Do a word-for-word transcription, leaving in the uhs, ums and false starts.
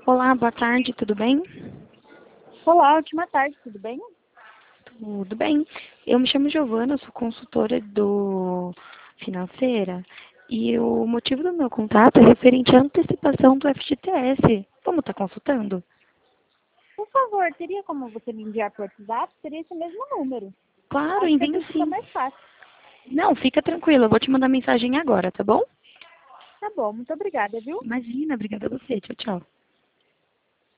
Olá, boa tarde, tudo bem? Olá, ótima tarde, tudo bem? Tudo bem. Eu me chamo Giovana, sou consultora do Financeira e o motivo do meu contato é referente à antecipação do F G T S. Vamos estar consultando? Por favor, teria como você me enviar por WhatsApp? Seria esse mesmo número. Claro, Acho que envio assim fica sim. mais fácil. Não, fica tranquila, eu vou te mandar mensagem agora, tá bom? Tá bom, muito obrigada, viu? Imagina, obrigada a você. Tchau, tchau.